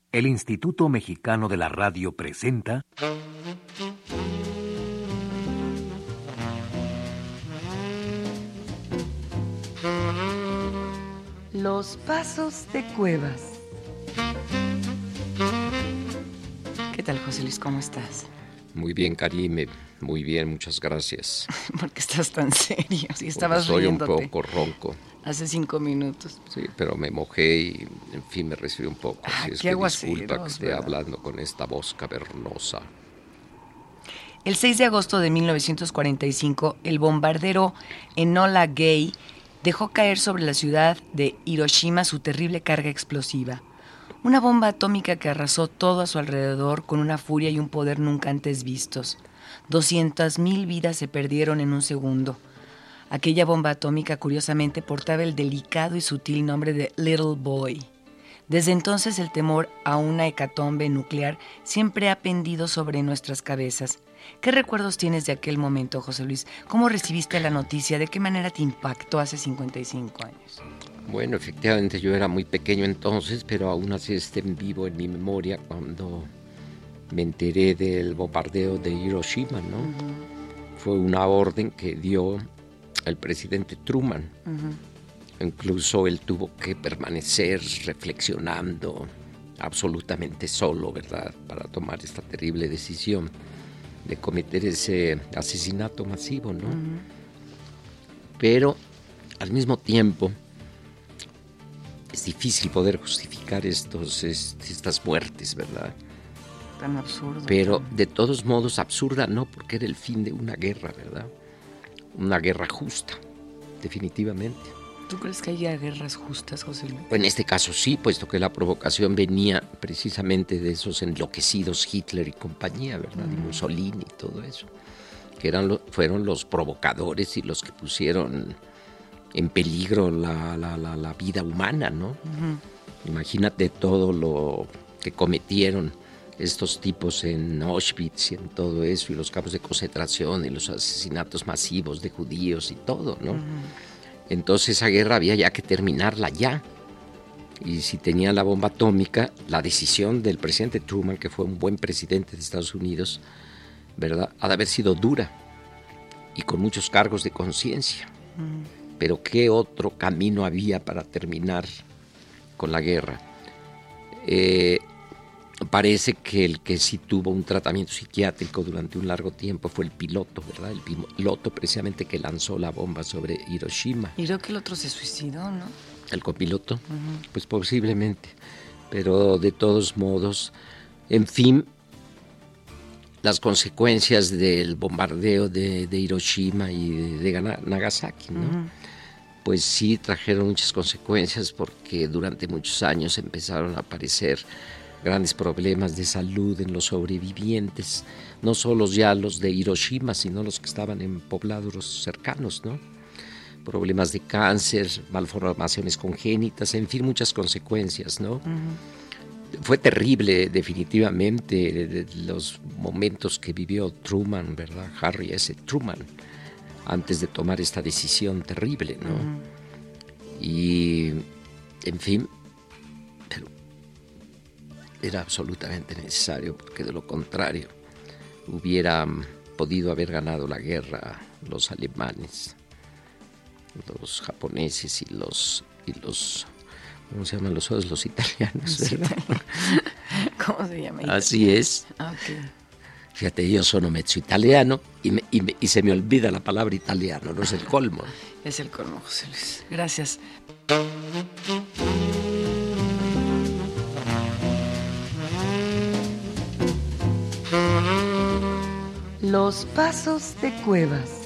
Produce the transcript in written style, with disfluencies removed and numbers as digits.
El Instituto Mexicano de la Radio presenta Los Pasos de Cuevas. ¿Qué tal, José Luis? ¿Cómo estás? Muy bien, Karime. Muy bien, muchas gracias. ¿Por qué estás tan serio? Si estabas Soy un riéndote poco ronco. hace 5 minutos. Sí, pero me mojé y, en fin, me resfrié un poco. Así es qué que aguaceros, disculpa que esté ¿verdad? hablando con esta voz cavernosa. El 6 de agosto de 1945, el bombardero Enola Gay dejó caer sobre la ciudad de Hiroshima su terrible carga explosiva. Una bomba atómica que arrasó todo a su alrededor con una furia y un poder nunca antes vistos. 200,000 vidas se perdieron en un segundo. Aquella bomba atómica, curiosamente, portaba el delicado y sutil nombre de Little Boy. Desde entonces, el temor a una hecatombe nuclear siempre ha pendido sobre nuestras cabezas. ¿Qué recuerdos tienes de aquel momento, José Luis? ¿Cómo recibiste la noticia? ¿De qué manera te impactó hace 55 años? Bueno, efectivamente yo era muy pequeño entonces, pero aún así está en vivo en mi memoria cuando me enteré del bombardeo de Hiroshima, ¿no? Uh-huh. Fue una orden que dio el presidente Truman. Uh-huh. Incluso él tuvo que permanecer reflexionando absolutamente solo, ¿verdad?, para tomar esta terrible decisión de cometer ese asesinato masivo, ¿no? Uh-huh. Pero al mismo tiempo es difícil poder justificar estas muertes, ¿verdad? Tan absurdo. Pero de todos modos absurda no, porque era el fin de una guerra, ¿verdad? Una guerra justa, definitivamente. ¿Tú crees que haya guerras justas, José Luis? En este caso sí, puesto que la provocación venía precisamente de esos enloquecidos Hitler y compañía, ¿verdad? Y Mussolini y todo eso, que fueron los provocadores y los que pusieron en peligro la vida humana, ¿no? Uh-huh. Imagínate todo lo que cometieron estos tipos en Auschwitz y en todo eso, y los campos de concentración y los asesinatos masivos de judíos y todo, ¿no? Uh-huh. Entonces esa guerra había ya que terminarla ya. Y si tenía la bomba atómica, la decisión del presidente Truman, que fue un buen presidente de Estados Unidos, ¿verdad?, ha de haber sido dura y con muchos cargos de conciencia. Pero ¿qué otro camino había para terminar con la guerra? Parece que el que sí tuvo un tratamiento psiquiátrico durante un largo tiempo fue el piloto, ¿verdad? El piloto precisamente que lanzó la bomba sobre Hiroshima. Y creo que el otro se suicidó, ¿no? ¿El copiloto? Uh-huh. Pues posiblemente. Pero de todos modos, en fin, las consecuencias del bombardeo de Hiroshima y de Nagasaki, ¿no? Uh-huh. Pues sí trajeron muchas consecuencias, porque durante muchos años empezaron a aparecer grandes problemas de salud en los sobrevivientes, no solo ya los de Hiroshima, sino los que estaban en poblados cercanos, ¿no? Problemas de cáncer, malformaciones congénitas, en fin, muchas consecuencias, ¿no? Uh-huh. Fue terrible, definitivamente, los momentos que vivió Truman, ¿verdad? Harry S. Truman, antes de tomar esta decisión terrible, ¿no? Uh-huh. Y, en fin, pero era absolutamente necesario, porque de lo contrario hubieran podido haber ganado la guerra los alemanes, los japoneses y los ¿cómo se llaman los otros? Los italianos, ¿verdad? ¿Cómo se llama? Así es. Okay. Fíjate, yo sono mezzo italiano y se me olvida la palabra italiano, no es el colmo. Es el colmo, José Luis. Gracias. Los Pasos de Cuevas.